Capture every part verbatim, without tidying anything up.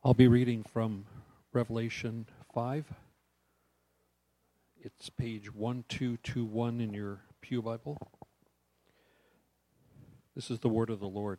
I'll be reading from Revelation five. It's page one two two one in your Pew Bible. This is the word of the Lord.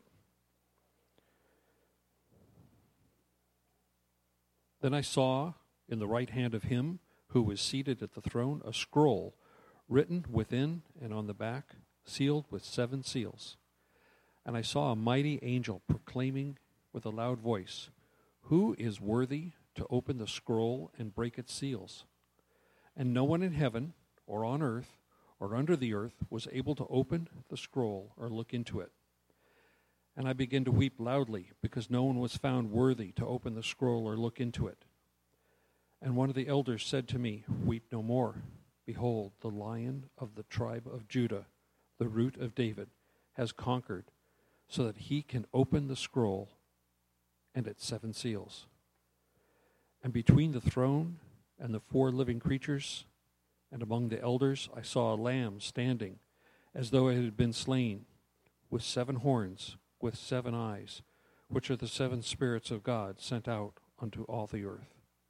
Then I saw in the right hand of him who was seated at the throne a scroll written within and on the back, sealed with seven seals. And I saw a mighty angel proclaiming with a loud voice, "Who is worthy to open the scroll and break its seals?" And no one in heaven or on earth or under the earth was able to open the scroll or look into it. And I began to weep loudly because no one was found worthy to open the scroll or look into it. And one of the elders said to me, "Weep no more. Behold, the Lion of the tribe of Judah, the Root of David, has conquered so that he can open the scroll and its seven seals." And between the throne and the four living creatures and among the elders I saw a lamb standing as though it had been slain, with seven horns, with seven eyes, which are the seven spirits of God sent out unto all the earth.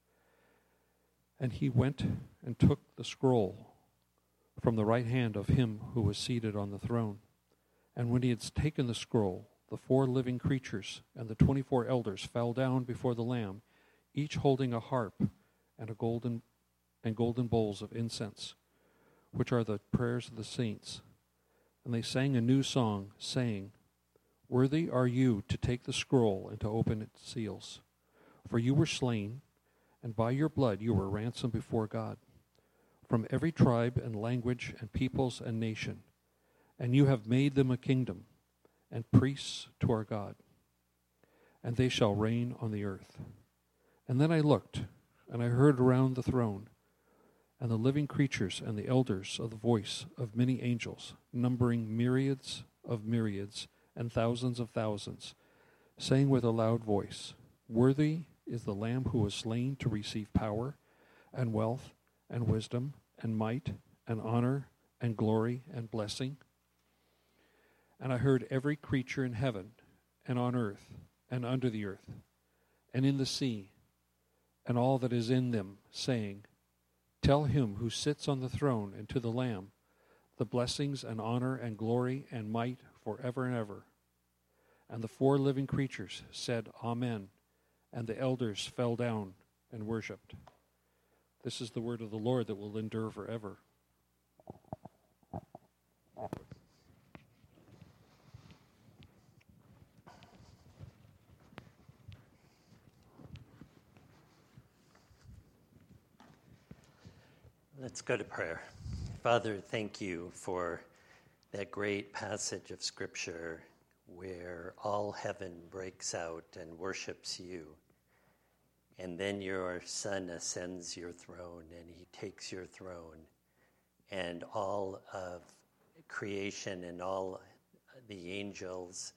And he went and took the scroll from the right hand of him who was seated on the throne. And when he had taken the scroll, the four living creatures and the twenty-four elders fell down before the Lamb, each holding a harp and a golden and golden bowls of incense, which are the prayers of the saints. And they sang a new song, saying, "Worthy are you to take the scroll and to open its seals. For you were slain, and by your blood you were ransomed before God, from every tribe and language and peoples and nation. And you have made them a kingdom and priests to our God, and they shall reign on the earth." And then I looked, and I heard around the throne, and the living creatures and the elders of the voice of many angels, numbering myriads of myriads and thousands of thousands, saying with a loud voice, "Worthy is the Lamb who was slain to receive power and wealth and wisdom and might and honor and glory and blessing." And I heard every creature in heaven and on earth and under the earth and in the sea and all that is in them, saying, "Tell him who sits on the throne and to the Lamb the blessings and honor and glory and might forever and ever." And the four living creatures said, "Amen," and the elders fell down and worshipped. This is the word of the Lord that will endure forever. Let's go to prayer. Father, thank you for that great passage of Scripture where all heaven breaks out and worships you. And then your Son ascends your throne and he takes your throne. And all of creation and all the angels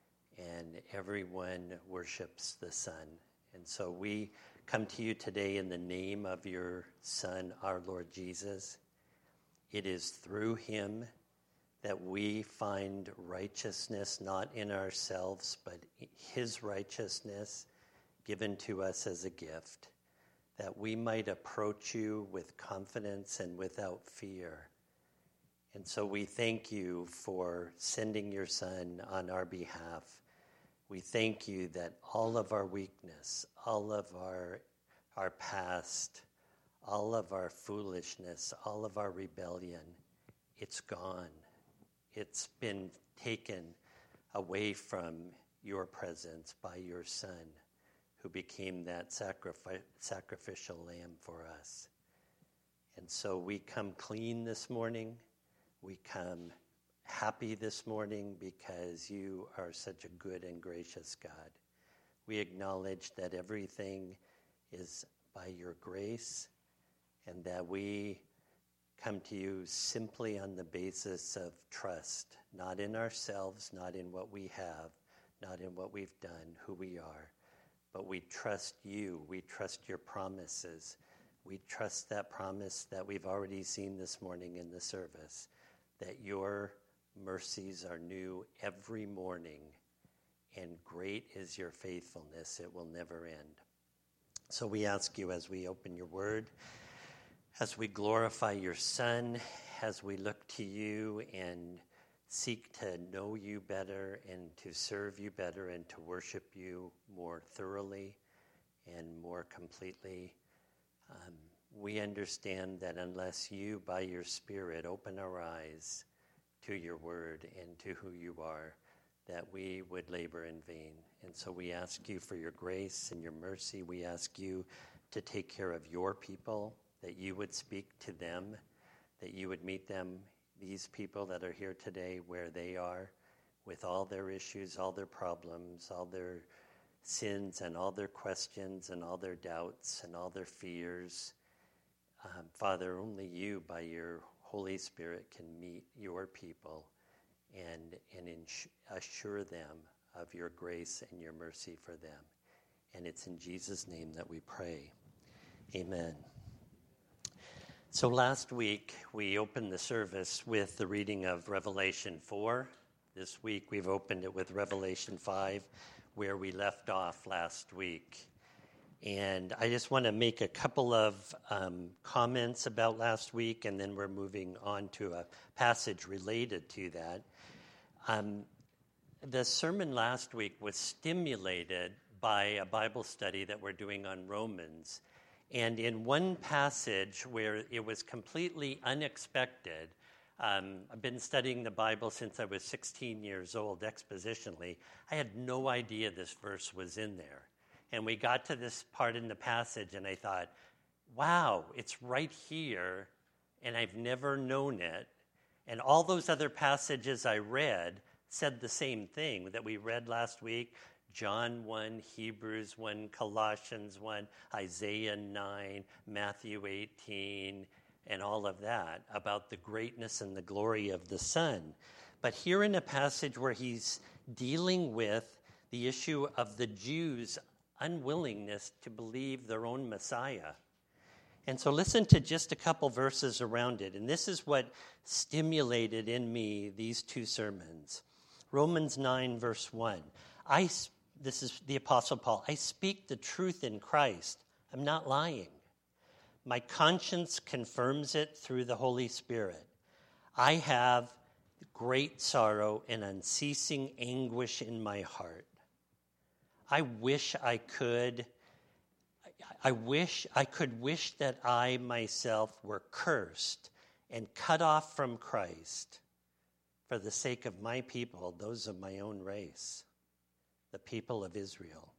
and everyone worships the Son. And so we come to you today in the name of your Son, our Lord Jesus. It is through him that we find righteousness, not in ourselves, but his righteousness given to us as a gift, that we might approach you with confidence and without fear. And so we thank you for sending your Son on our behalf. We thank you that all of our weakness, all of our, our past, all of our foolishness, all of our rebellion, it's gone. It's been taken away from your presence by your Son, who became that sacrifice, sacrificial lamb for us. And so we come clean this morning. We come happy this morning because you are such a good and gracious God. We acknowledge that everything is by your grace and that we come to you simply on the basis of trust, not in ourselves, not in what we have, not in what we've done, who we are, but we trust you. We trust your promises. We trust that promise that we've already seen this morning in the service, that your mercies are new every morning, and great is your faithfulness. It will never end. So we ask you as we open your word, as we glorify your Son, as we look to you and seek to know you better and to serve you better and to worship you more thoroughly and more completely, um, we understand that unless you, by your Spirit, open our eyes to your word and to who you are, that we would labor in vain. And so we ask you for your grace and your mercy. We ask you to take care of your people, that you would speak to them, that you would meet them, these people that are here today, where they are, with all their issues, all their problems, all their sins and all their questions and all their doubts and all their fears. Um, Father, only you, by your Holy Spirit, can meet your people and, and ins- assure them of your grace and your mercy for them. And it's in Jesus' name that we pray. Amen. So last week, we opened the service with the reading of Revelation four. This week, we've opened it with Revelation five, where we left off last week. And I just want to make a couple of um, comments about last week, and then we're moving on to a passage related to that. Um, the sermon last week was stimulated by a Bible study that we're doing on Romans. And in one passage where it was completely unexpected, um, I've been studying the Bible since I was sixteen years old, expositionally. I had no idea this verse was in there. And we got to this part in the passage, and I thought, wow, it's right here, and I've never known it. And all those other passages I read said the same thing that we read last week. John one, Hebrews one, Colossians one, Isaiah nine, Matthew eighteen, and all of that about the greatness and the glory of the Son. But here in a passage where he's dealing with the issue of the Jews' unwillingness to believe their own Messiah. And so listen to just a couple verses around it. And this is what stimulated in me these two sermons. Romans nine, verse one. I This is the Apostle Paul. I speak the truth in Christ. I'm not lying. My conscience confirms it through the Holy Spirit. I have great sorrow and unceasing anguish in my heart. I wish I could, I wish I could wish that I myself were cursed and cut off from Christ for the sake of my people, those of my own race, the people of Israel.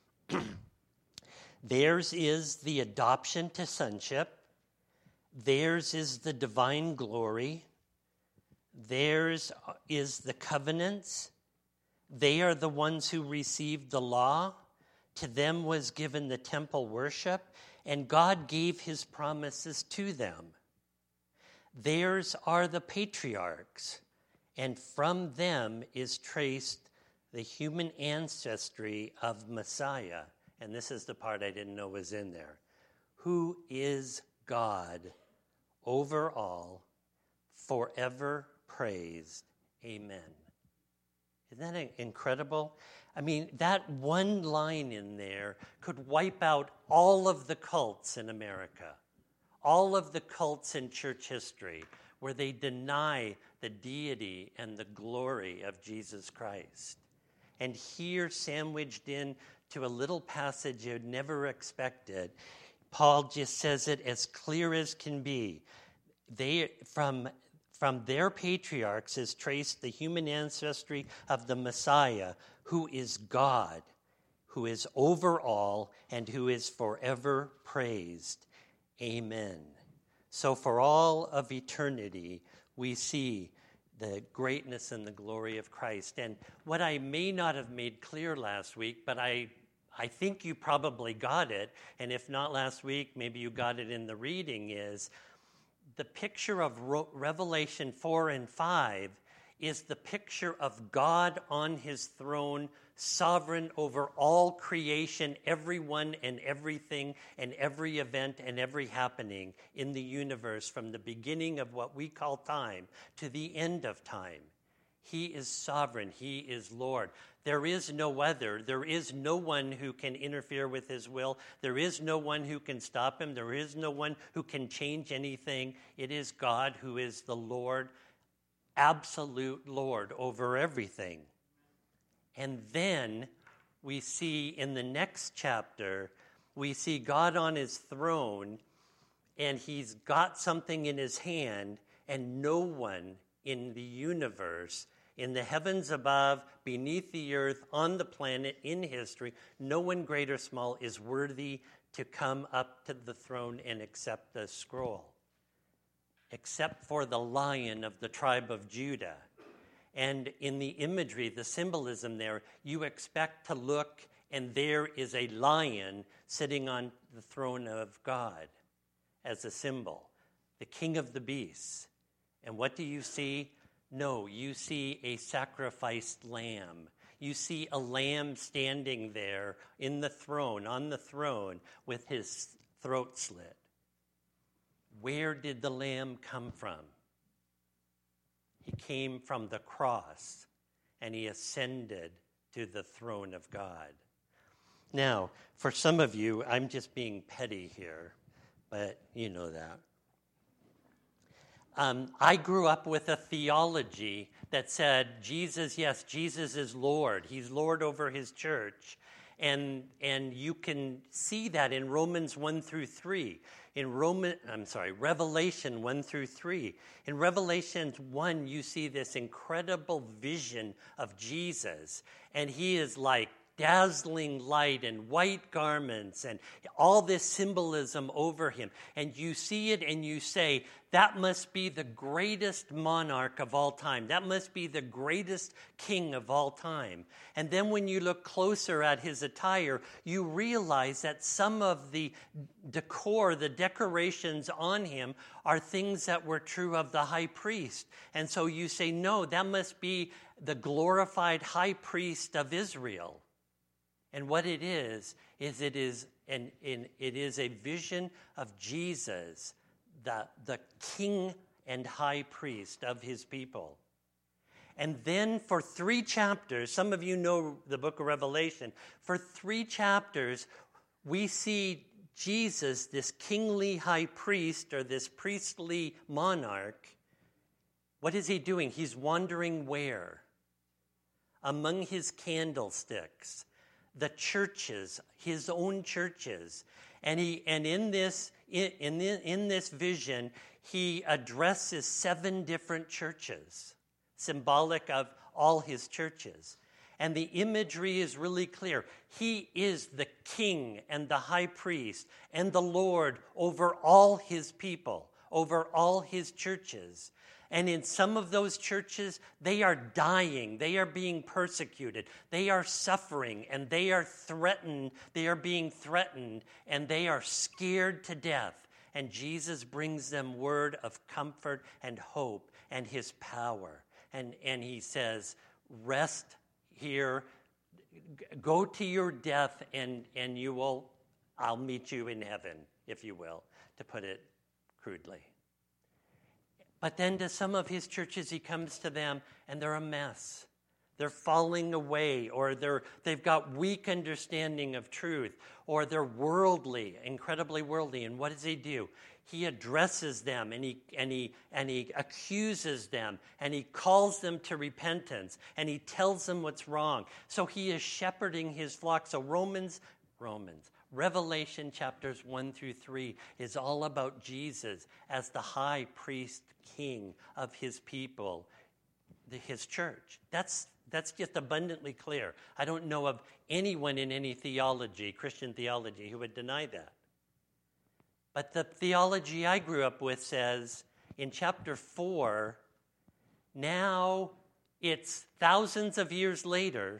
Theirs is the adoption to sonship. Theirs is the divine glory. Theirs is the covenants. They are the ones who received the law. To them was given the temple worship, and God gave his promises to them. Theirs are the patriarchs, and from them is traced the human ancestry of Messiah. And this is the part I didn't know was in there. Who is God over all, forever praised. Amen. Isn't that incredible? I mean, that one line in there could wipe out all of the cults in America, all of the cults in church history, where they deny the deity and the glory of Jesus Christ. And here, sandwiched in to a little passage you'd never expected, Paul just says it as clear as can be. They, from, from their patriarchs is traced the human ancestry of the Messiah, who is God, who is over all, and who is forever praised. Amen. So for all of eternity, we see the greatness and the glory of Christ. And what I may not have made clear last week, but I I think you probably got it, and if not last week, maybe you got it in the reading, is the picture of Revelation four and five is the picture of God on his throne, sovereign over all creation, everyone and everything and every event and every happening in the universe from the beginning of what we call time to the end of time. He is sovereign. He is Lord. There is no other. There is no one who can interfere with his will. There is no one who can stop him. There is no one who can change anything. It is God who is the Lord, absolute Lord over everything. And then we see in the next chapter, we see God on his throne, and he's got something in his hand, and no one in the universe, in the heavens above, beneath the earth, on the planet, in history, no one great or small is worthy to come up to the throne and accept the scroll, except for the Lion of the tribe of Judah. And in the imagery, the symbolism there, you expect to look, and there is a lion sitting on the throne of God as a symbol, the king of the beasts. And what do you see? No, you see a sacrificed lamb. You see a lamb standing there in the throne, on the throne, with his throat slit. Where did the lamb come from? He came from the cross, and he ascended to the throne of God. Now, for some of you, I'm just being petty here, but you know that. Um, I grew up with a theology that said, Jesus, yes, Jesus is Lord. He's Lord over his church. And, and you can see that in Romans one through three. In Roman, I'm sorry, Revelation one through three. In Revelation one, you see this incredible vision of Jesus. And he is like dazzling light and white garments and all this symbolism over him. And you see it and you say, that must be the greatest monarch of all time. That must be the greatest king of all time. And then when you look closer at his attire, you realize that some of the decor, the decorations on him are things that were true of the high priest. And so you say, no, that must be the glorified high priest of Israel. And what it is, is it is an, an, it is a vision of Jesus, the, the king and high priest of his people. And then for three chapters, some of you know the book of Revelation, for three chapters, we see Jesus, this kingly high priest or this priestly monarch. What is he doing? He's wandering where? Among his candlesticks. The churches, his own churches. And he and in this in, in, in this vision, he addresses seven different churches, symbolic of all his churches. And the imagery is really clear. He is the king and the high priest and the Lord over all his people, over all his churches. And in some of those churches, they are dying. They are being persecuted. They are suffering, and they are threatened. They are being threatened, and they are scared to death. And Jesus brings them word of comfort and hope and his power. And, and he says, rest here. Go to your death, and, and you will, I'll meet you in heaven, if you will, to put it crudely. But then to some of his churches, he comes to them, and they're a mess. They're falling away, or they're, they've got weak understanding of truth, or they're worldly, incredibly worldly. And what does he do? He addresses them, and he, and he, and he accuses them, and he calls them to repentance, and he tells them what's wrong. So he is shepherding his flock. So Romans, Romans, Revelation chapters one through three is all about Jesus as the high priest king of his people, the, his church. That's, that's just abundantly clear. I don't know of anyone in any theology, Christian theology, who would deny that. But the theology I grew up with says in chapter four, now it's thousands of years later,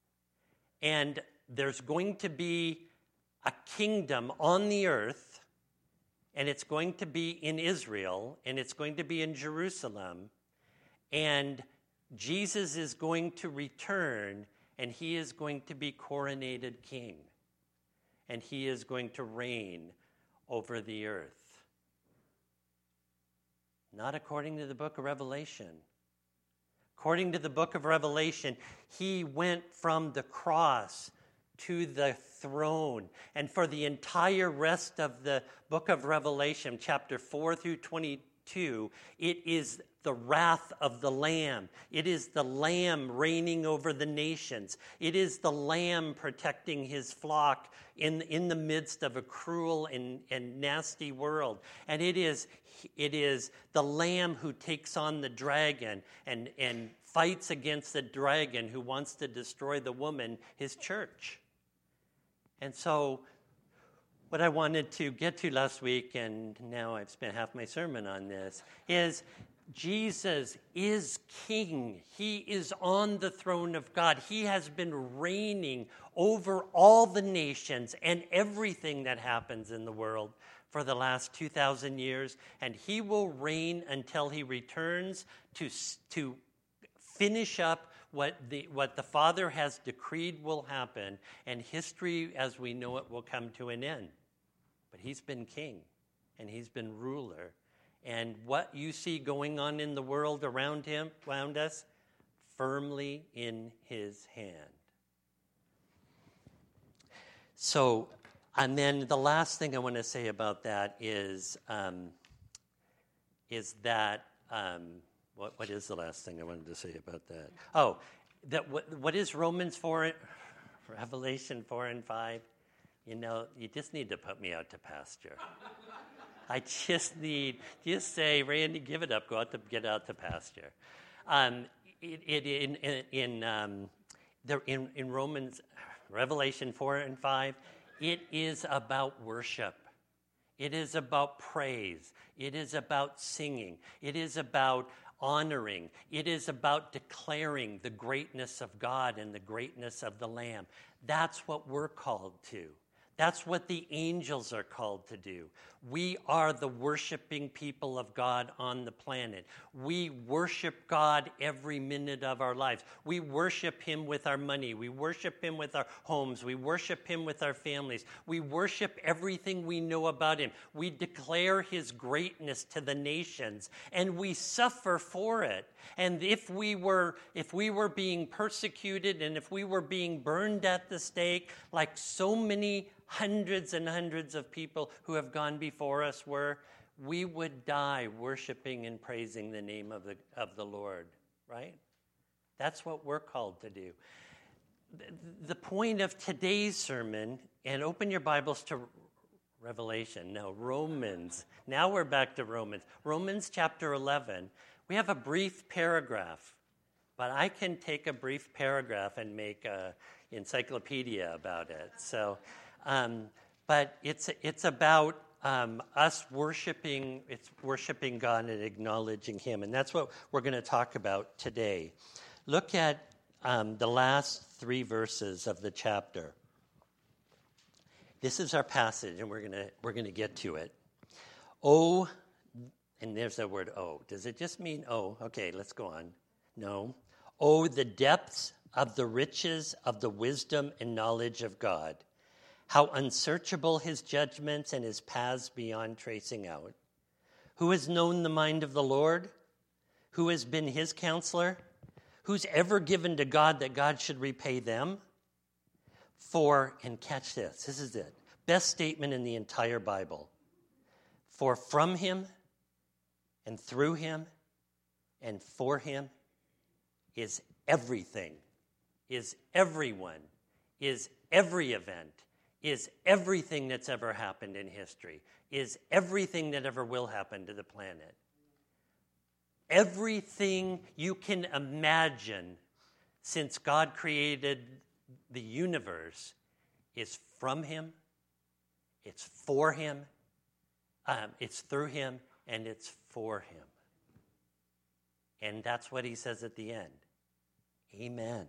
and there's going to be a kingdom on the earth, and it's going to be in Israel, and it's going to be in Jerusalem, and Jesus is going to return, and he is going to be coronated king, and he is going to reign over the earth. Not according to the book of Revelation. According to the book of Revelation, he went from the cross to the throne. And for the entire rest of the book of Revelation, chapter four through twenty-two, it is the wrath of the Lamb. It is the Lamb reigning over the nations. It is the Lamb protecting his flock in, in the midst of a cruel and, and nasty world. And it is, it is the Lamb who takes on the dragon and, and fights against the dragon who wants to destroy the woman, his church. And so what I wanted to get to last week, and now I've spent half my sermon on this, is Jesus is king. He is on the throne of God. He has been reigning over all the nations and everything that happens in the world for the last two thousand years, and he will reign until he returns to, to finish up what the, what the Father has decreed will happen, and history as we know it will come to an end. But he's been king, and he's been ruler. And what you see going on in the world around him, around us, firmly in his hand. So, and then the last thing I want to say about that is, um, is that, um, what, what is the last thing I wanted to say about that? Oh, that what, what is Romans four, Revelation four and five? You know, you just need to put me out to pasture. I just need, just say, Randy, give it up, go out to, get out to pasture. Um, it, it, in in, in, um, the, in in Romans, Revelation four and five, it is about worship. It is about praise. It is about singing. It is about honoring. It is about declaring the greatness of God and the greatness of the Lamb. That's what we're called to. That's what the angels are called to do. We are the worshiping people of God on the planet. We worship God every minute of our lives. We worship him with our money. We worship him with our homes. We worship him with our families. We worship everything we know about him. We declare his greatness to the nations, and we suffer for it. And if we were, if we were being persecuted and if we were being burned at the stake, like so many hundreds and hundreds of people who have gone before us were, we would die worshiping and praising the name of the of the Lord, right? That's what we're called to do. The point of today's sermon, and open your Bibles to Revelation, no, Romans. Now we're back to Romans. Romans chapter eleven. We have a brief paragraph, but I can take a brief paragraph and make an encyclopedia about it. So, um, but it's it's about um, us worshiping. It's worshiping God and acknowledging Him, and that's what we're going to talk about today. Look at um, the last three verses of the chapter. This is our passage, and we're gonna we're gonna get to it. Oh. And there's that word, oh. Does it just mean, oh? Okay, let's go on. No. Oh, the depths of the riches of the wisdom and knowledge of God. How unsearchable his judgments and his paths beyond tracing out. Who has known the mind of the Lord? Who has been his counselor? Who's ever given to God that God should repay them? For, and catch this, this is it, best statement in the entire Bible. For from him, and through him, and for him, is everything, is everyone, is every event, is everything that's ever happened in history, is everything that ever will happen to the planet. Everything you can imagine since God created the universe is from him, it's for him, um, it's through him, and it's for him. And that's what he says at the end. Amen.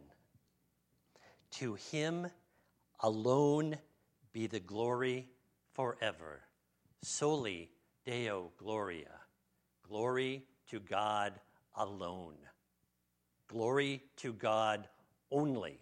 To him alone be the glory forever. Soli Deo Gloria. Glory to God alone. Glory to God only.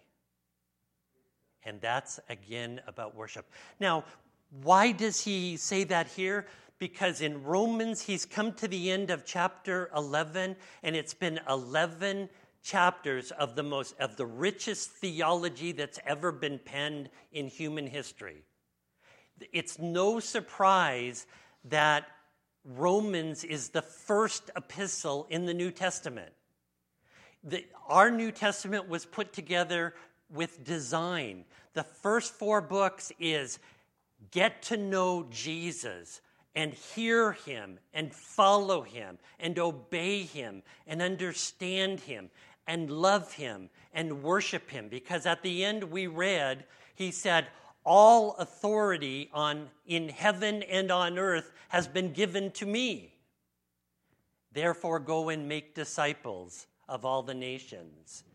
And that's, again, about worship. Now, why does he say that here? Because in Romans, he's come to the end of chapter eleven, and it's been eleven chapters of the most of the richest theology that's ever been penned in human history. It's no surprise that Romans is the first epistle in the New Testament. The, our New Testament was put together with design. The first four books is get to know Jesus and hear him and follow him and obey him and understand him and love him and worship him. Because at the end we read, he said, all authority on in heaven and on earth has been given to me. Therefore go and make disciples of all the nations.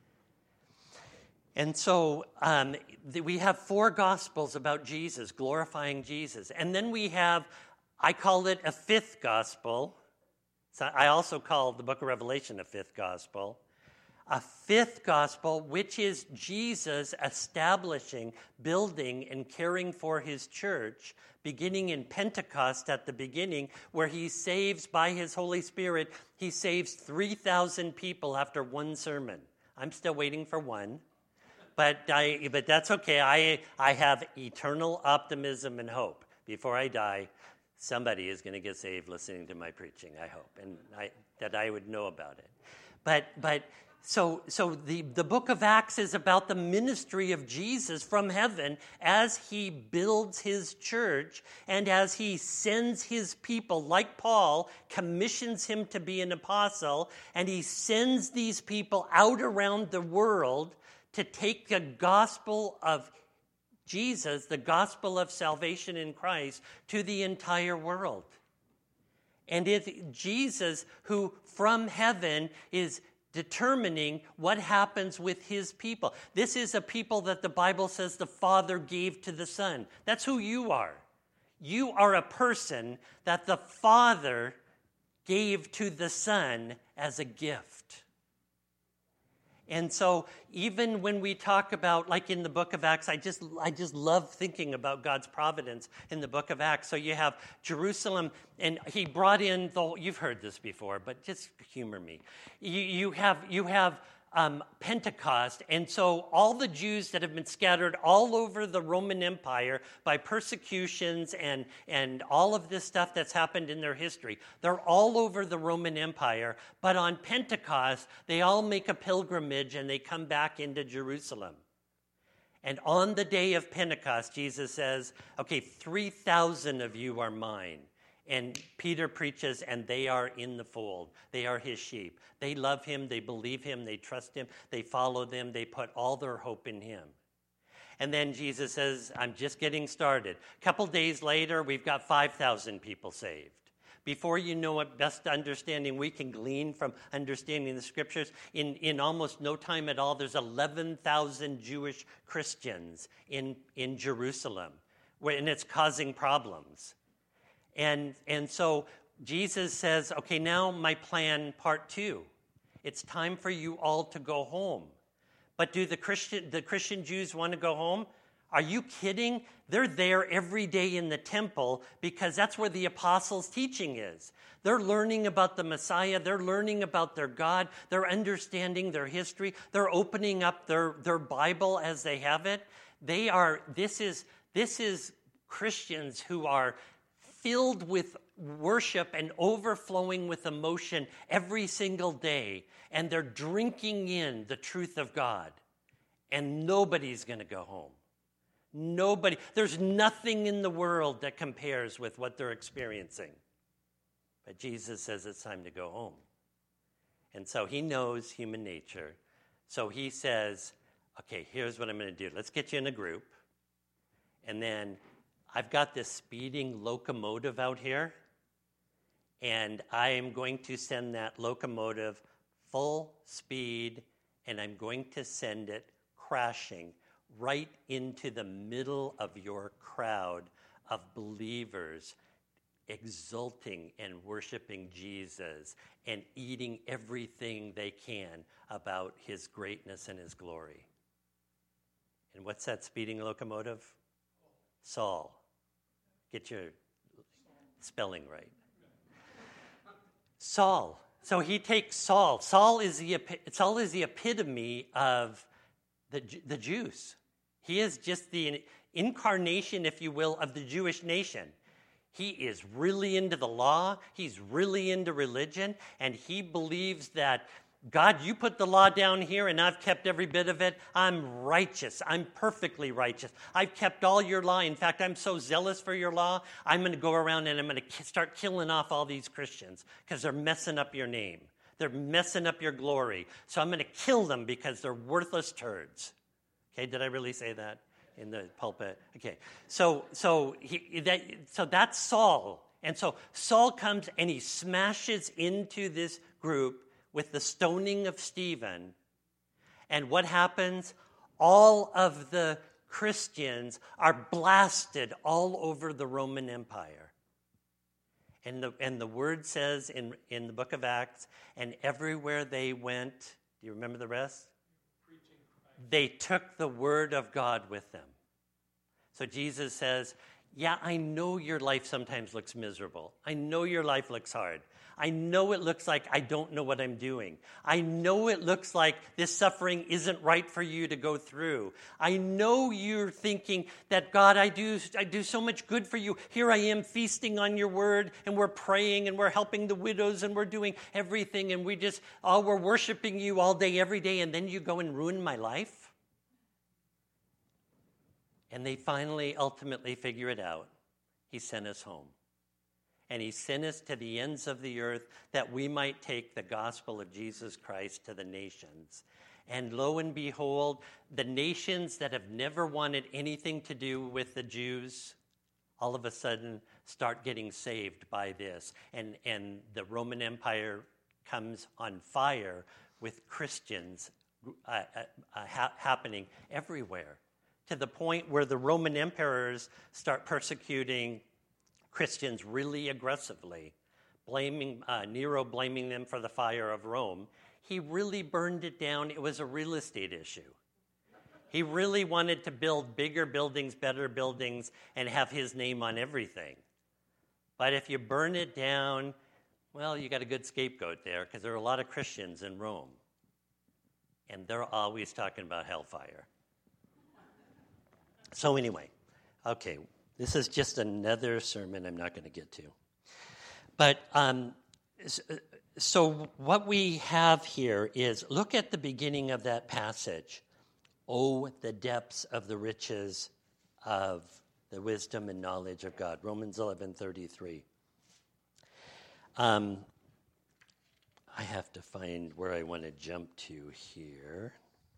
And so um, we have four gospels about Jesus, glorifying Jesus. And then we have, I call it a fifth gospel. So I also call the book of Revelation a fifth gospel. A fifth gospel, which is Jesus establishing, building, and caring for his church, beginning in Pentecost at the beginning, where he saves by his Holy Spirit, he saves three thousand people after one sermon. I'm still waiting for one, but I, but that's okay. I, I have eternal optimism and hope. Before I die, somebody is going to get saved listening to my preaching, I hope, and I, that I would know about it. But but... So, so the, the book of Acts is about the ministry of Jesus from heaven as he builds his church and as he sends his people, like Paul, commissions him to be an apostle, and he sends these people out around the world to take the gospel of Jesus, the gospel of salvation in Christ, to the entire world. And it's Jesus who from heaven is determining what happens with his people. This is a people that the Bible says the Father gave to the Son. That's who you are. You are a person that the Father gave to the Son as a gift. And so even when we talk about, like in the book of Acts, I just I just love thinking about God's providence in the book of Acts. So you have Jerusalem, and he brought in the, you've heard this before, but just humor me. You, you have you have um, Pentecost, and so all the Jews that have been scattered all over the Roman Empire by persecutions and, and all of this stuff that's happened in their history, they're all over the Roman Empire, but on Pentecost, they all make a pilgrimage and they come back into Jerusalem. And on the day of Pentecost, Jesus says, okay, three thousand of you are mine. And Peter preaches, and they are in the fold. They are his sheep. They love him, they believe him, they trust him, they follow them, they put all their hope in him. And then Jesus says, I'm just getting started. A couple days later, we've got five thousand people saved. Before you know what best understanding we can glean from understanding the scriptures, in, in almost no time at all, there's eleven thousand Jewish Christians in, in Jerusalem, and it's causing problems. And, and so Jesus says, okay, now my plan part two. It's time for you all to go home. But do the Christian, the Christian Jews want to go home? Are you kidding? They're there every day in the temple because that's where the apostles' teaching is. They're learning about the Messiah. They're learning about their God. They're understanding their history. They're opening up their, their Bible as they have it. They are, this is, this is Christians who are filled with worship and overflowing with emotion every single day, and they're drinking in the truth of God, and nobody's going to go home. Nobody. There's nothing in the world that compares with what they're experiencing. But Jesus says it's time to go home. And so he knows human nature. So he says, okay, here's what I'm going to do. Let's get you in a group, and then I've got this speeding locomotive out here, and I am going to send that locomotive full speed, and I'm going to send it crashing right into the middle of your crowd of believers exulting and worshiping Jesus and eating everything they can about his greatness and his glory. And what's that speeding locomotive? Saul. Get your spelling right. Saul, So he takes Saul. Saul is the Saul is the epitome of the the Jews. He is just the incarnation, if you will, of the Jewish nation. He is really into the law. He's really into religion, and he believes that, God, you put the law down here, and I've kept every bit of it. I'm righteous. I'm perfectly righteous. I've kept all your law. In fact, I'm so zealous for your law, I'm going to go around and I'm going to start killing off all these Christians because they're messing up your name. They're messing up your glory. So I'm going to kill them because they're worthless turds. Okay, did I really say that in the pulpit? Okay, so so he that so that's Saul, and so Saul comes and he smashes into this group with the stoning of Stephen. And what happens? All of the Christians are blasted all over the Roman Empire. And the, and the word says in, in the book of Acts, and everywhere they went, do you remember the rest? They took the word of God with them. So Jesus says, yeah, I know your life sometimes looks miserable. I know your life looks hard. I know it looks like I don't know what I'm doing. I know it looks like this suffering isn't right for you to go through. I know you're thinking that, God, I do, I do so much good for you. Here I am feasting on your word, and we're praying, and we're helping the widows, and we're doing everything, and we just, oh, we're worshiping you all day, every day, and then you go and ruin my life? And they finally, ultimately figure it out. He sent us home. And he sent us to the ends of the earth that we might take the gospel of Jesus Christ to the nations. And lo and behold, the nations that have never wanted anything to do with the Jews, all of a sudden start getting saved by this. And, and the Roman Empire comes on fire with Christians uh, uh, ha- happening everywhere, to the point where the Roman emperors start persecuting Christians really aggressively, blaming uh, Nero blaming them for the fire of Rome. He really burned it down. It was a real estate issue. He really wanted to build bigger buildings, better buildings, and have his name on everything. But if you burn it down, well, you got a good scapegoat there, because there are a lot of Christians in Rome. And they're always talking about hellfire. So anyway, okay, this is just another sermon I'm not going to get to. But um, so what we have here is, look at the beginning of that passage. Oh, the depths of the riches of the wisdom and knowledge of God. Romans eleven thirty-three. Um, I have to find where I want to jump to here.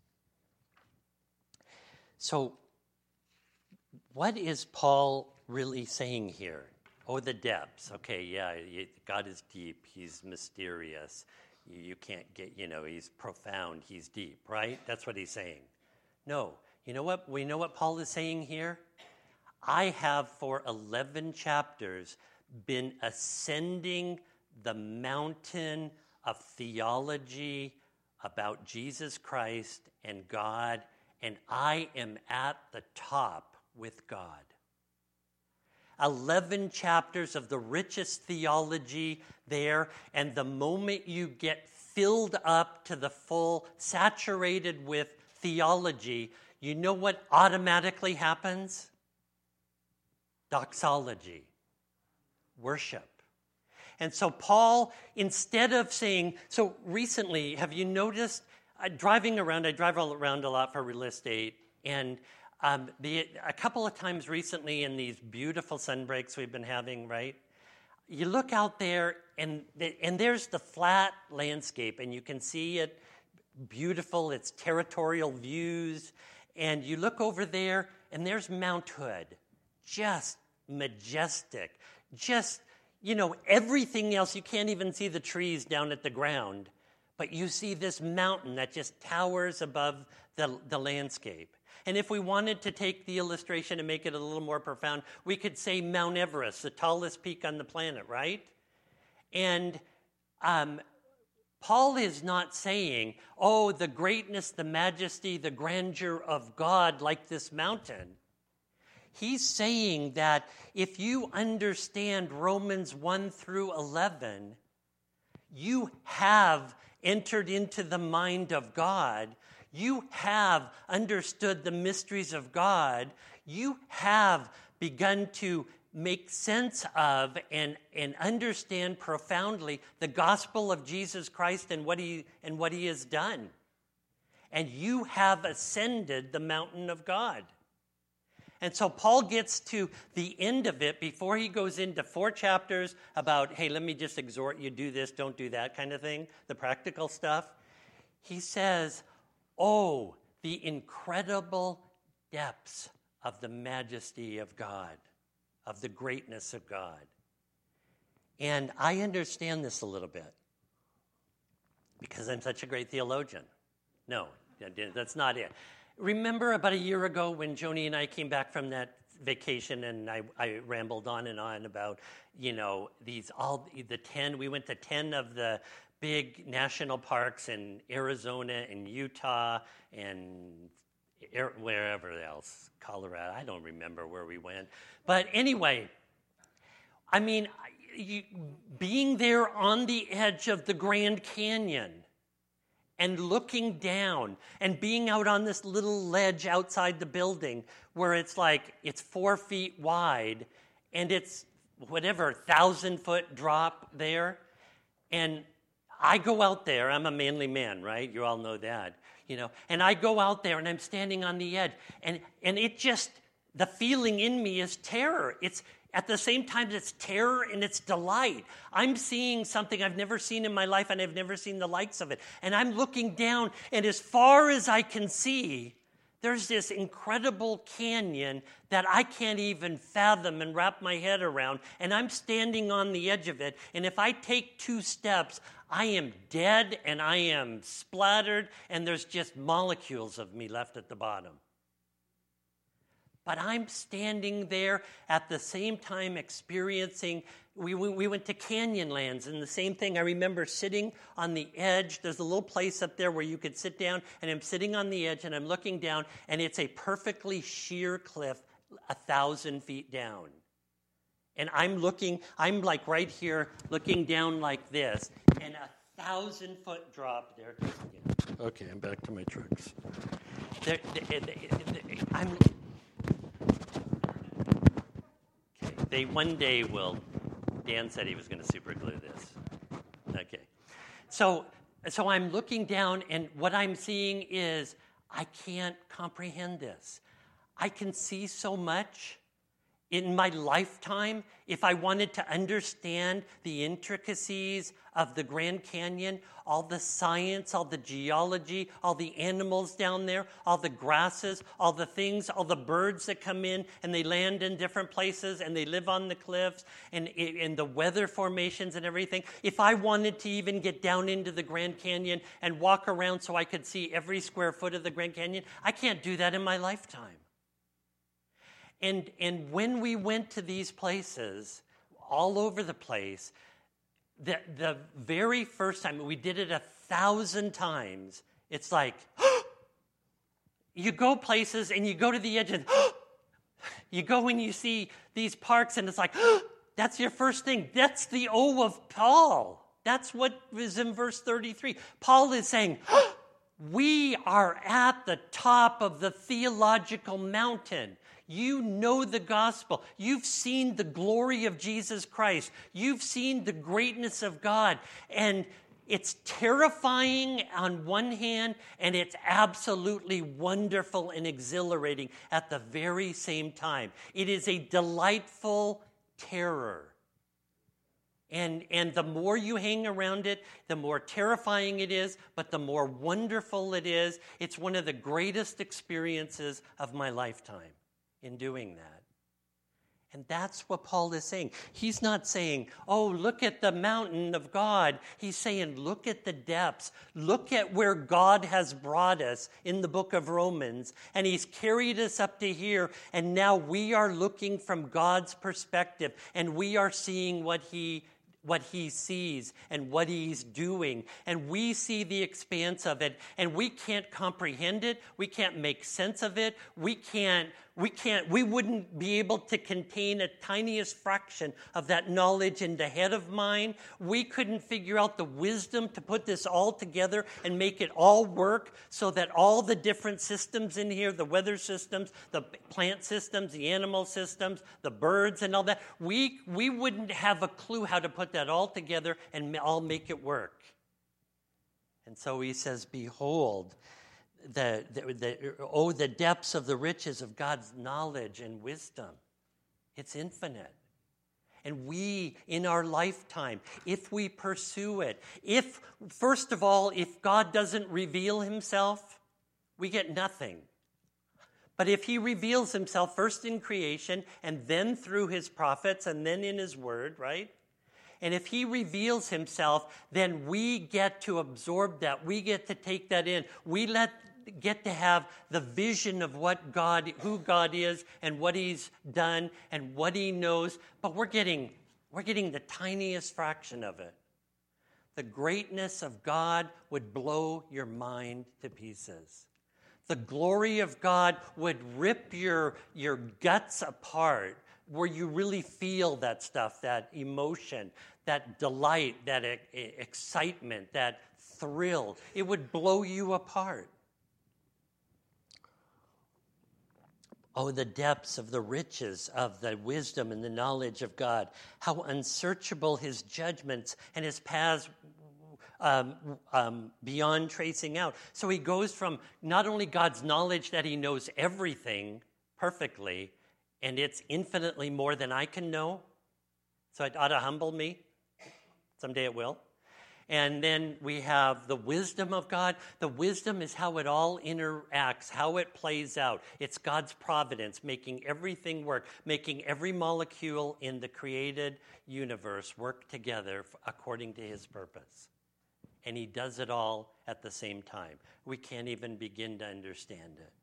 So, what is Paul really saying here? Oh, the depths. Okay, yeah, God is deep. He's mysterious. You can't get, you know, he's profound. He's deep, right? That's what he's saying. No. You know what? We know what Paul is saying here? I have for eleven chapters been ascending the mountain of theology about Jesus Christ and God, and I am at the top with God. Eleven chapters of the richest theology there, and the moment you get filled up to the full, saturated with theology, you know what automatically happens? Doxology, worship. And so Paul, instead of saying, so recently, have you noticed, uh, driving around, I drive all around a lot for real estate, and um, the, a couple of times recently in these beautiful sun breaks we've been having, right? You look out there, and the, and there's the flat landscape, and you can see it beautiful, it's territorial views, and you look over there, and there's Mount Hood, just majestic, just, you know, everything else, you can't even see the trees down at the ground, but you see this mountain that just towers above the, the landscape. And if we wanted to take the illustration and make it a little more profound, we could say Mount Everest, the tallest peak on the planet, right? And um, Paul is not saying, oh, the greatness, the majesty, the grandeur of God like this mountain. He's saying that if you understand Romans one through eleven, you have entered into the mind of God. You have understood the mysteries of God. You have begun to make sense of and, and understand profoundly the gospel of Jesus Christ and what he and what he has done. And you have ascended the mountain of God. And so Paul gets to the end of it before he goes into four chapters about, hey, let me just exhort you, do this, don't do that kind of thing, the practical stuff. He says, oh, the incredible depths of the majesty of God, of the greatness of God. And I understand this a little bit because I'm such a great theologian. No, that's not it. Remember about a year ago when Joni and I came back from that vacation and I, I rambled on and on about, you know, these all the ten, we went to ten of the big national parks in Arizona and Utah and wherever else, Colorado. I don't remember where we went. But anyway, I mean, you, being there on the edge of the Grand Canyon and looking down and being out on this little ledge outside the building where it's like, it's four feet wide and it's whatever, thousand foot drop there. And I go out there, I'm a manly man, right? You all know that, you know. And I go out there and I'm standing on the edge and, and it just, the feeling in me is terror. It's at the same time, it's terror and it's delight. I'm seeing something I've never seen in my life, and I've never seen the likes of it. And I'm looking down, and as far as I can see, there's this incredible canyon that I can't even fathom and wrap my head around. And I'm standing on the edge of it, and if I take two steps, I am dead, and I am splattered, and there's just molecules of me left at the bottom. But I'm standing there at the same time experiencing, we, we went to Canyonlands and the same thing. I remember sitting on the edge. There's a little place up there where you could sit down, and I'm sitting on the edge and I'm looking down, and it's a perfectly sheer cliff a thousand feet down. And I'm looking, I'm like right here looking down like this, and a thousand foot drop there. Okay, I'm back to my tricks. There, there, there, there, I'm... They one day will, Dan said he was going to super glue this. Okay. So, so I'm looking down, and what I'm seeing is I can't comprehend this. I can see so much in my lifetime. If I wanted to understand the intricacies of the Grand Canyon, all the science, all the geology, all the animals down there, all the grasses, all the things, all the birds that come in and they land in different places and they live on the cliffs and, and the weather formations and everything. If I wanted to even get down into the Grand Canyon and walk around so I could see every square foot of the Grand Canyon, I can't do that in my lifetime. And, and when we went to these places, all over the place, the, the very first time, we did it a thousand times, it's like, you go places and you go to the edge and you go and you see these parks and it's like, that's your first thing. That's the O of Paul. That's what is in verse thirty-three. Paul is saying, we are at the top of the theological mountain. You know the gospel. You've seen the glory of Jesus Christ. You've seen the greatness of God. And it's terrifying on one hand, and it's absolutely wonderful and exhilarating at the very same time. It is a delightful terror. And, and the more you hang around it, the more terrifying it is, but the more wonderful it is. It's one of the greatest experiences of my lifetime in doing that. And that's what Paul is saying. He's not saying, oh, look at the mountain of God. He's saying, look at the depths. Look at where God has brought us in the book of Romans. And he's carried us up to here. And now we are looking from God's perspective. And we are seeing what he what he sees and what he's doing. And we see the expanse of it. And we can't comprehend it. We can't make sense of it. We can't we can't, we wouldn't be able to contain a tiniest fraction of that knowledge in the head of mine. We couldn't figure out the wisdom to put this all together and make it all work so that all the different systems in here, the weather systems, the plant systems, the animal systems, the birds and all that, we, we wouldn't have a clue how to put that all together and all make it work. And so he says, behold, The, the, the, oh, the depths of the riches of God's knowledge and wisdom. It's infinite. And we, in our lifetime, if we pursue it, if, first of all, if God doesn't reveal himself, we get nothing. But if he reveals himself first in creation and then through his prophets and then in his word, right? And if he reveals himself, then we get to absorb that. We get to take that in. We let get to have the vision of what God, who God is and what he's done and what he knows, but we're getting, we're getting the tiniest fraction of it. The greatness of God would blow your mind to pieces. The glory of God would rip your, your guts apart, where you really feel that stuff, that emotion, that delight, that e- excitement, that thrill. It would blow you apart. Oh, the depths of the riches of the wisdom and the knowledge of God. How unsearchable his judgments and his paths um, um, beyond tracing out. So he goes from not only God's knowledge that he knows everything perfectly, and it's infinitely more than I can know. So it ought to humble me. Someday it will. And then we have the wisdom of God. The wisdom is how it all interacts, how it plays out. It's God's providence, making everything work, making every molecule in the created universe work together according to his purpose. And he does it all at the same time. We can't even begin to understand it.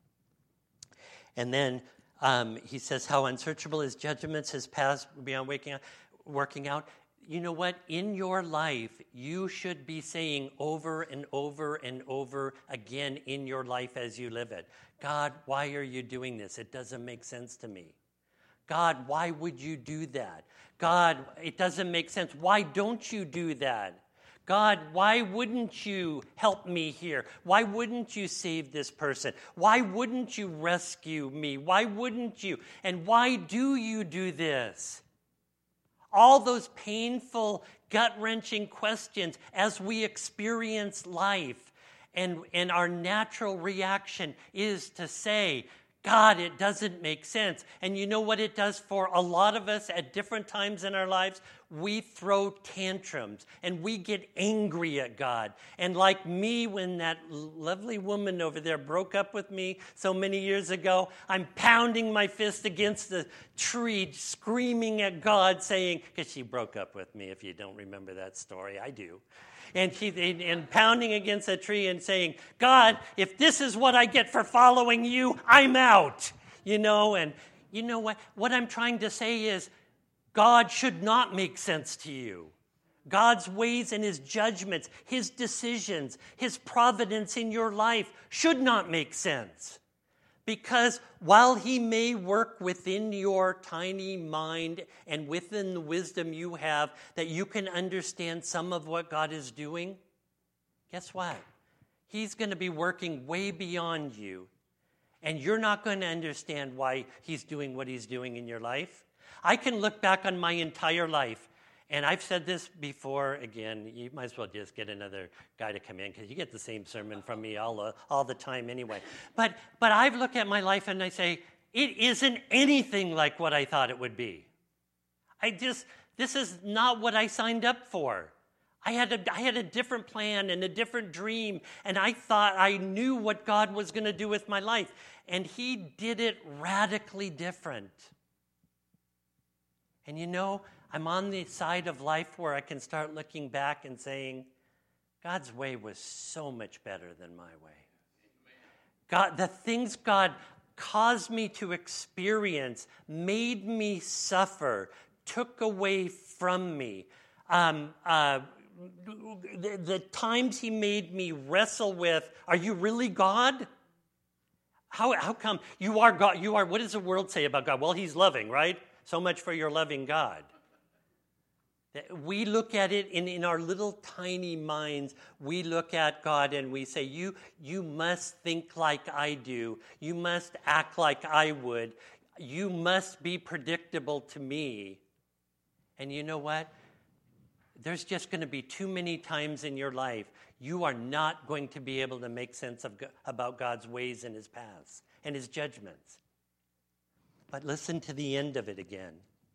And then um, he says how unsearchable his judgments, his paths beyond waking out, working out. You know what? In your life, you should be saying over and over and over again in your life as you live it, God, why are you doing this? It doesn't make sense to me. God, why would you do that? God, it doesn't make sense. Why don't you do that? God, why wouldn't you help me here? Why wouldn't you save this person? Why wouldn't you rescue me? Why wouldn't you? And why do you do this? All those painful, gut-wrenching questions as we experience life. And, and our natural reaction is to say, God, it doesn't make sense. And you know what it does for a lot of us at different times in our lives? We throw tantrums and we get angry at God. And like me, when that lovely woman over there broke up with me so many years ago, I'm pounding my fist against the tree, screaming at God, saying, because she broke up with me, if you don't remember that story, I do. And she and pounding against a tree and saying, God, if this is what I get for following you, I'm out. You know, and you know what? What I'm trying to say is God should not make sense to you. God's ways and his judgments, his decisions, his providence in your life should not make sense. Because while he may work within your tiny mind and within the wisdom you have that you can understand some of what God is doing, guess what? He's going to be working way beyond you. And you're not going to understand why he's doing what he's doing in your life. I can look back on my entire life, and I've said this before, again, you might as well just get another guy to come in because you get the same sermon from me all, uh, all the time anyway. But, but I've looked at my life and I say, it isn't anything like what I thought it would be. I just, this is not what I signed up for. I had a, I had a different plan and a different dream, and I thought I knew what God was going to do with my life. And he did it radically different. And you know, I'm on the side of life where I can start looking back and saying, God's way was so much better than my way. God, the things God caused me to experience, made me suffer, took away from me. Um, uh, the, the times he made me wrestle with, are you really God? How, how come you are God? You are, what does the world say about God? Well, he's loving, right? So much for your loving God. We look at it in, in our little tiny minds. We look at God and we say, you, you must think like I do. You must act like I would. You must be predictable to me. And you know what? There's just going to be too many times in your life you are not going to be able to make sense of, about God's ways and his paths and his judgments. But listen to the end of it again.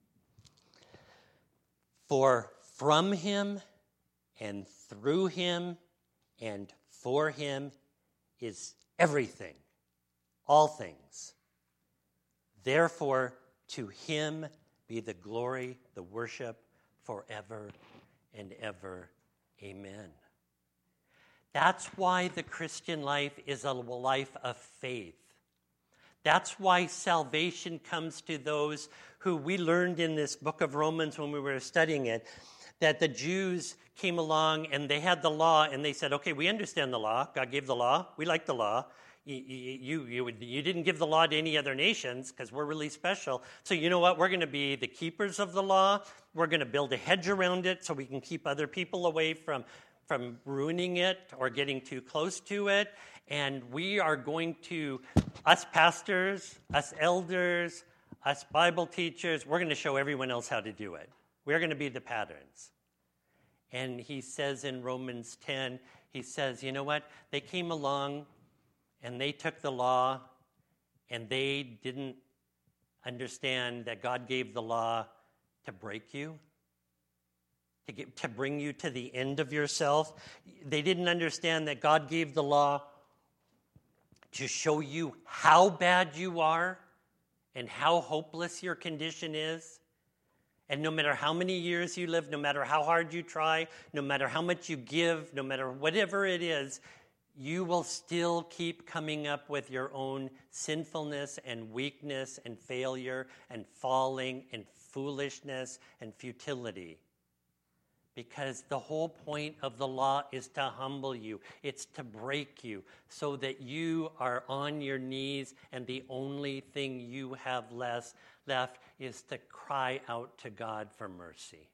For from him and through him and for him is everything, all things. Therefore, to him be the glory, the worship forever and ever. Amen. That's why the Christian life is a life of faith. That's why salvation comes to those who we learned in this book of Romans when we were studying it, that the Jews came along and they had the law and they said, okay, we understand the law. God gave the law. We like the law. You, you, you, you didn't give the law to any other nations because we're really special. So you know what? We're going to be the keepers of the law. We're going to build a hedge around it so we can keep other people away from, from ruining it or getting too close to it. And we are going to, us pastors, us elders, us Bible teachers, we're going to show everyone else how to do it. We're going to be the patterns. And he says in Romans ten, he says, you know what? They came along and they took the law and they didn't understand that God gave the law to break you, to get, to bring you to the end of yourself. They didn't understand that God gave the law to show you how bad you are and how hopeless your condition is. And no matter how many years you live, no matter how hard you try, no matter how much you give, no matter whatever it is, you will still keep coming up with your own sinfulness and weakness and failure and falling and foolishness and futility. Because the whole point of the law is to humble you. It's to break you so that you are on your knees and the only thing you have less left is to cry out to God for mercy.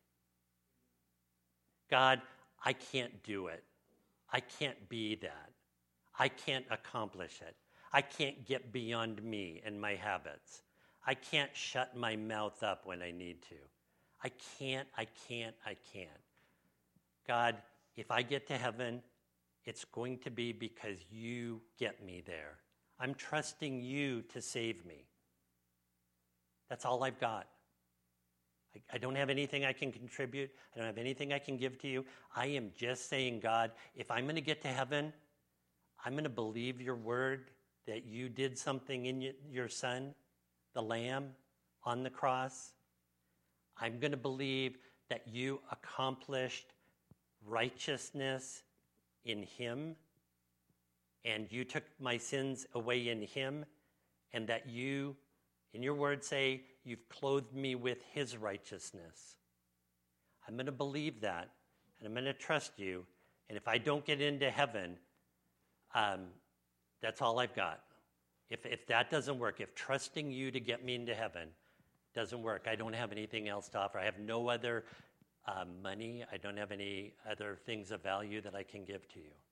God, I can't do it. I can't be that. I can't accomplish it. I can't get beyond me and my habits. I can't shut my mouth up when I need to. I can't, I can't, I can't. God, if I get to heaven, it's going to be because you get me there. I'm trusting you to save me. That's all I've got. I, I don't have anything I can contribute. I don't have anything I can give to you. I am just saying, God, if I'm going to get to heaven, I'm going to believe your word that you did something in y- your son, the lamb, on the cross. I'm going to believe that you accomplished righteousness in him, and you took my sins away in him, and that you, in your word, say, you've clothed me with his righteousness. I'm going to believe that, and I'm going to trust you, and if I don't get into heaven, um, that's all I've got. If, if that doesn't work, if trusting you to get me into heaven doesn't work, I don't have anything else to offer. I have no other Uh, money. I don't have any other things of value that I can give to you.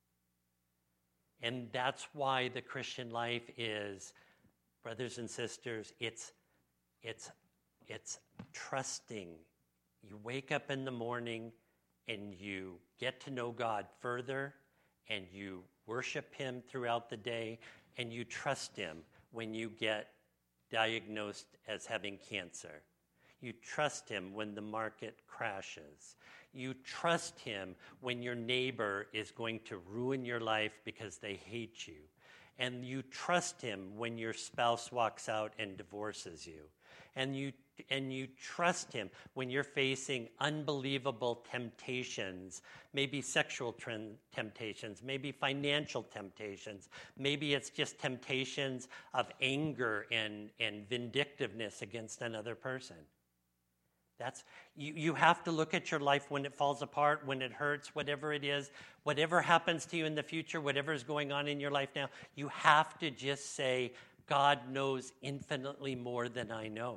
And that's why the Christian life is, brothers and sisters, it's it's it's trusting. You wake up in the morning and you get to know God further and you worship him throughout the day and you trust him when you get diagnosed as having cancer. You trust him when the market crashes. You trust him when your neighbor is going to ruin your life because they hate you. And you trust him when your spouse walks out and divorces you. And you and you trust him when you're facing unbelievable temptations, maybe sexual trend, temptations, maybe financial temptations, maybe it's just temptations of anger and, and vindictiveness against another person. That's you, you have to look at your life when it falls apart, when it hurts, whatever it is, whatever happens to you in the future, whatever is going on in your life now, you have to just say, God knows infinitely more than I know.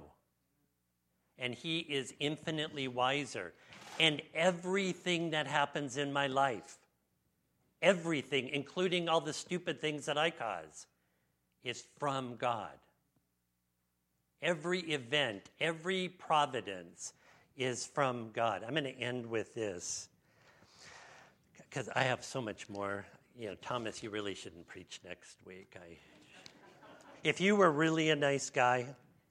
And he is infinitely wiser. And everything that happens in my life, everything, including all the stupid things that I cause, is from God. Every event, every providence is from God. I'm going to end with this because I have so much more. You know, Thomas, you really shouldn't preach next week. I, if you were really a nice guy,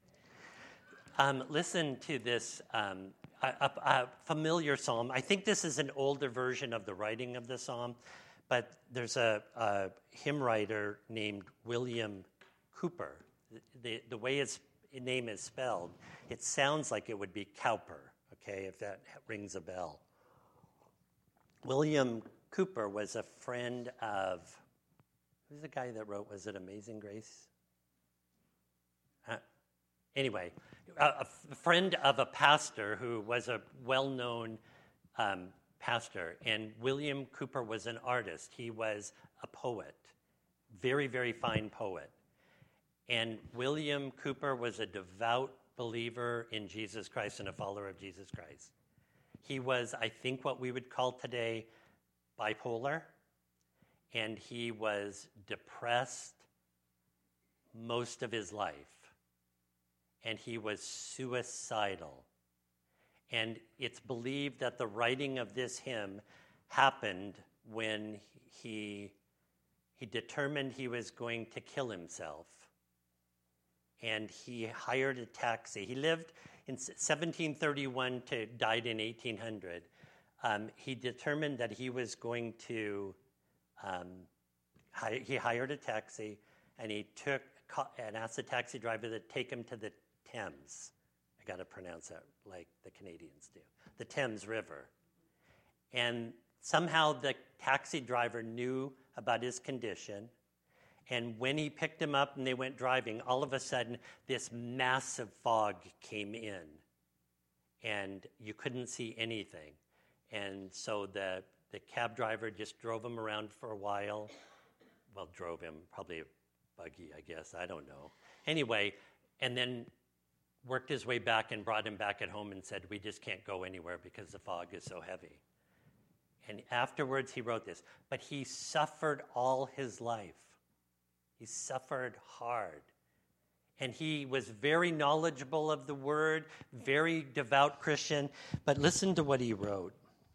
um, listen to this um, a, a, a familiar psalm. I think this is an older version of the writing of the psalm, but there's a, a hymn writer named William Cowper. The, the way his name is spelled, it sounds like it would be Cowper, okay, if that rings a bell. William Cowper was a friend of, who's the guy that wrote, was it Amazing Grace? Uh, anyway, a, a friend of a pastor who was a well-known um, pastor, and William Cowper was an artist. He was a poet, very, very fine poet. And William Cowper was a devout believer in Jesus Christ and a follower of Jesus Christ. He was, I think, what we would call today bipolar, and he was depressed most of his life, and he was suicidal. And it's believed that the writing of this hymn happened when he, he determined he was going to kill himself. And he hired a taxi. He lived in seventeen thirty-one to died in eighteen hundred. Um, he determined that he was going to, um, hi, he hired a taxi, and he took and asked the taxi driver to take him to the Thames. I got to pronounce that like the Canadians do. The Thames River. And somehow the taxi driver knew about his condition. And when he picked him up and they went driving, all of a sudden, this massive fog came in. And you couldn't see anything. And so the, the cab driver just drove him around for a while. Well, drove him, probably a buggy, I guess. I don't know. Anyway, and then worked his way back and brought him back at home and said, we just can't go anywhere because the fog is so heavy. And afterwards, he wrote this. But he suffered all his life. He suffered hard. And he was very knowledgeable of the word, very devout Christian. But listen to what he wrote.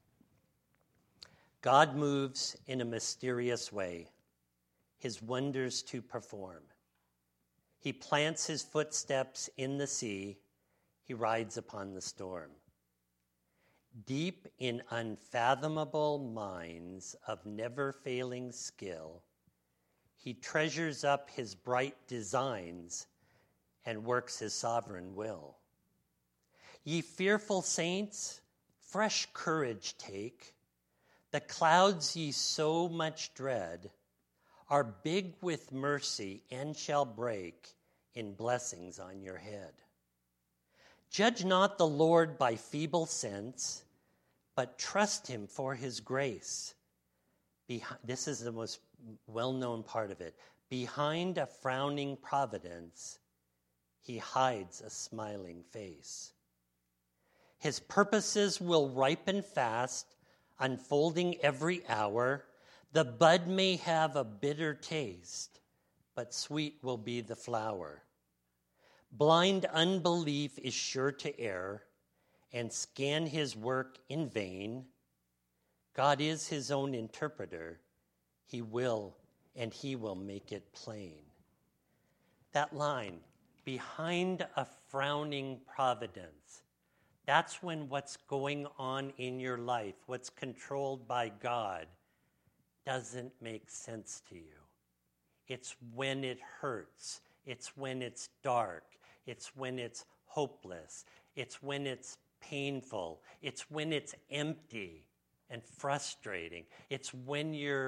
God moves in a mysterious way, his wonders to perform. He plants his footsteps in the sea. He rides upon the storm. Deep in unfathomable minds of never-failing skill, he treasures up his bright designs and works his sovereign will. Ye fearful saints, fresh courage take. The clouds ye so much dread are big with mercy and shall break in blessings on your head. Judge not the Lord by feeble sense, but trust him for his grace. Behind, this is the most well-known part of it. Behind a frowning providence, he hides a smiling face. His purposes will ripen fast, unfolding every hour. The bud may have a bitter taste, but sweet will be the flower. Blind unbelief is sure to err and scan his work in vain. God is his own interpreter. He will, and he will make it plain. That line, behind a frowning providence, that's when what's going on in your life, what's controlled by God, doesn't make sense to you. It's when it hurts. It's when it's dark. It's when it's hopeless. It's when it's painful. It's when it's empty and frustrating. It's when you're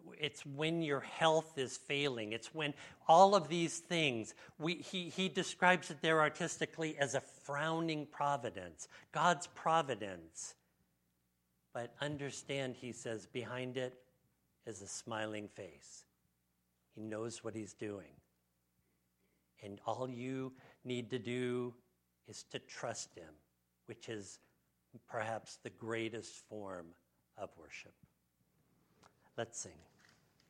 it's when your health is failing. It's when all of these things, we, he, he describes it there artistically as a frowning providence, God's providence. But understand, he says, behind it is a smiling face. He knows what he's doing. And all you need to do is to trust him, which is perhaps the greatest form of worship. Let's sing.